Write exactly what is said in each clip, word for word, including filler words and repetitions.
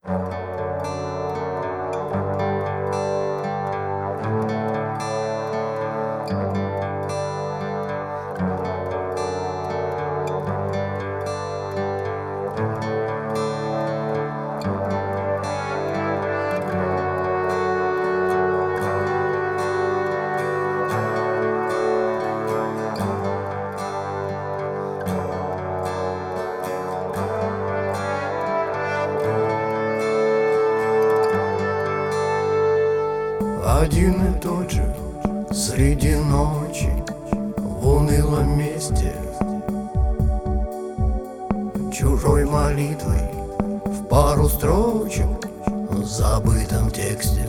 Один и тот же среди ночи в унылом месте, чужой молитвой в пару строчек в забытом тексте.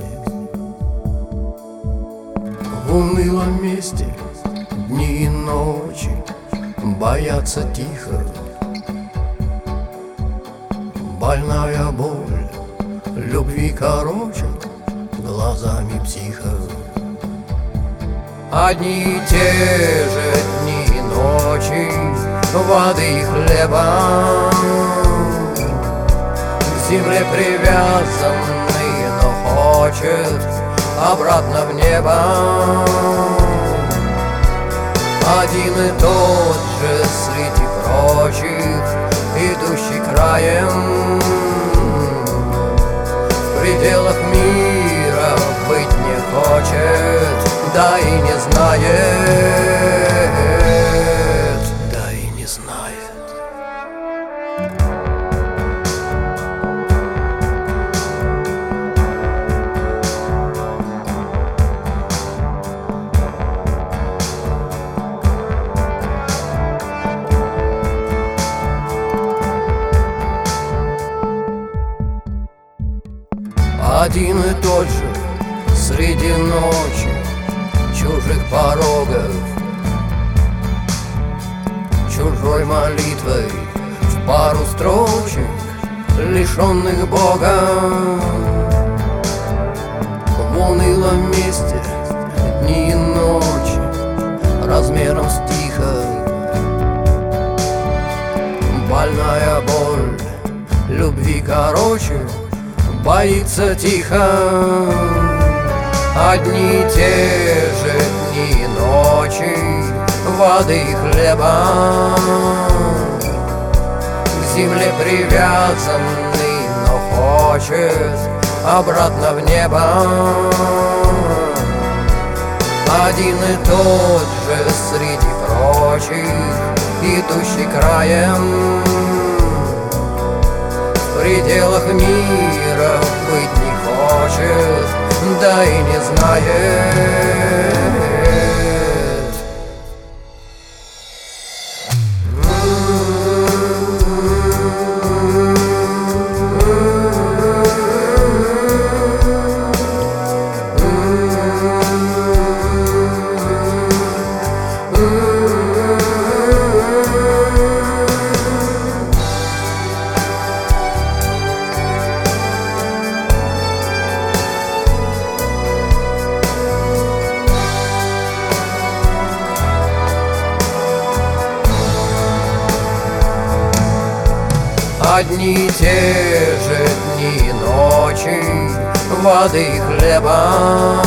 В унылом месте дни и ночи боятся тихо. Больная боль любви короче глазами психа. Одни и те же дни и ночи, воды и хлеба, к земле привязанный, но хочет обратно в небо. Один и тот же среди прочих, идущий краем, в пределах мира быть не хочет, да и не знает, да и не знает. Один и тот же среди ночи чужих порогов, чужой молитвой в пару строчек, лишенных Бога. В унылом месте дни и ночи размером с тихо. Больная боль любви короче боится тихо. Одни и те же дни и ночи, воды и хлеба, к земле привязанный, но хочет обратно в небо. Один и тот же среди прочих, идущий краем, в пределах мира быть не хочет, да и не знает. Одни и те же дни и ночи, воды и хлеба,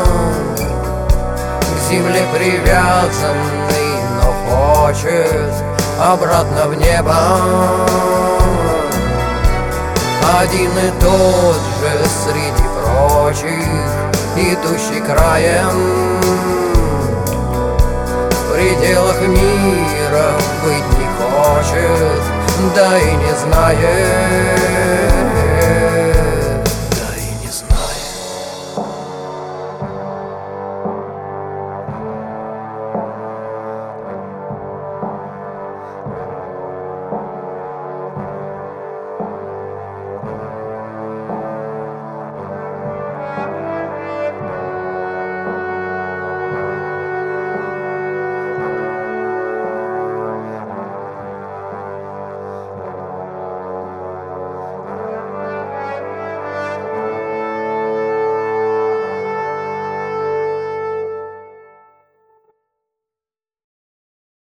к земле привязанный, но хочет обратно в небо. Один и тот же среди прочих, идущий краем, в пределах мира быть не хочет, да и не знает.